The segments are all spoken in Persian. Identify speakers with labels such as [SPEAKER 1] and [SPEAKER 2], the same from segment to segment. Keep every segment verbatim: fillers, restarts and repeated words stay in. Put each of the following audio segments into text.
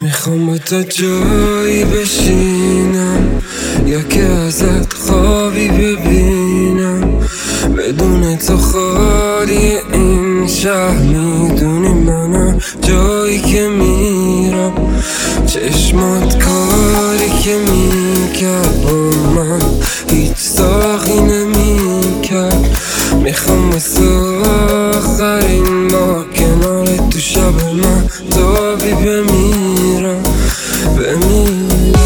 [SPEAKER 1] میخوام با تو جایی بشینم یا که ازت خوابی ببینم، بدون تو خالی این شهر. میدونی منم جایی که میرم، چشمات کاری که میکرد با من هیچ ساقی نمیکرد. میخوام واسه آخرین بار کنار تو شب من تابی بمیرم بمیرم.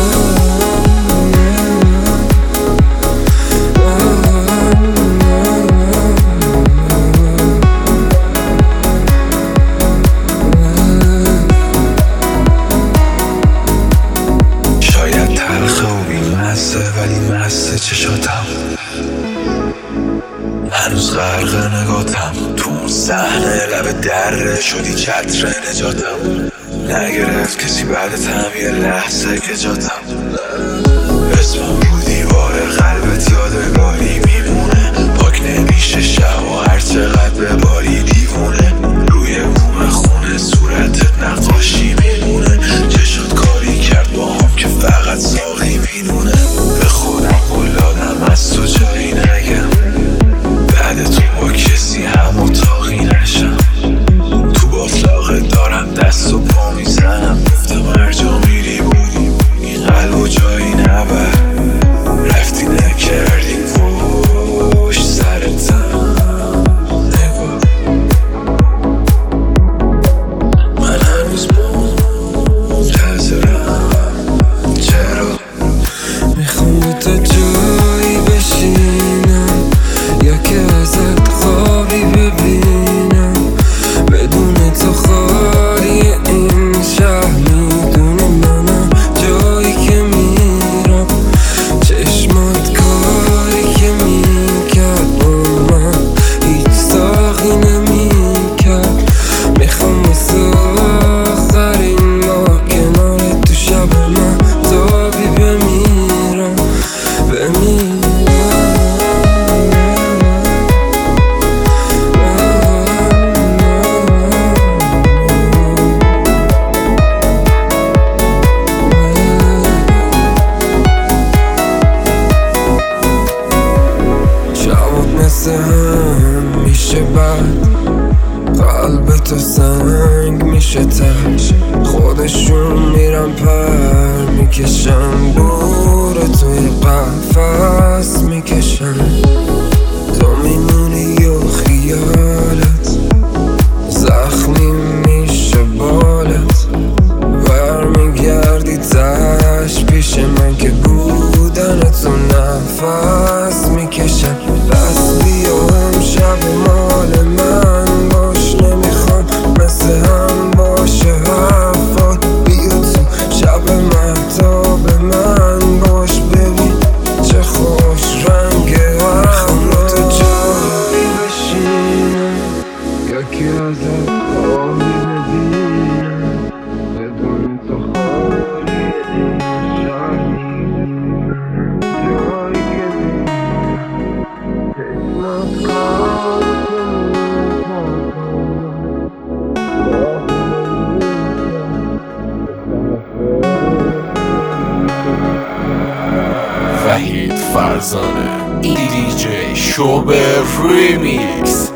[SPEAKER 2] شاید تلخه و بی‌مزه ولی مست چشاتم، هنوز غرق نگاتم تو اون صحنه لب دره شدی چتر نجاتم. نگرفت کسی بعدتم یه لحظه که جاتم، اسمم رو دیوار قلبت یادگاری میمونه. پاک نمیشه شب و هر چقدر بباری دیوونه، روی بوم خونه صورتت نقاشی میمونه. چشات کاری کرد با هم که فقط ساقی میدونه. به خودم قول دادم از تو جایی نگم، بعد تو با کسی هم اتاقی نشم. تو باطلاقه دارم دست و پا میزنم، گفتم هر جا میری بودی این قلب و جایی نبر. رفتی نکردی پشت سرتم نگاه، من هنوز منتظرم. چرا
[SPEAKER 1] میخوام با تو جایی بشینم یا که ازت خوابی ببینم، بدون تو خالی این شهر. میدونی منم جایی که میرم، چشمات کاری که میکرد با من هیچ ساقی نمیکرد. میخوام واسه آخرین بار کنار تو شب من تابی بمیرم بمیرم. شبات مثل هم میشه بعد، قلب تو سنگ میشه تش. خودشون میرن پر میکشن، دور توی قفص میکشن. تو میمونی و خیالت زخمی میشه بالت، برمیگردی تش پیش من که بودن تو نفس میکشن. پس بیا امشب مال من باش، نمیخوام مثل هم باشه حرفات. بیا تو شب مهتاب من باش، ببین چه خوش رنگ هوا. تو جایی بشینم یا که ازت خوابی ببینم، بدون تو خالی این شهر. جایی که چشمات کاری
[SPEAKER 3] وحید فرزانه دی جی شوبر ریمیکس.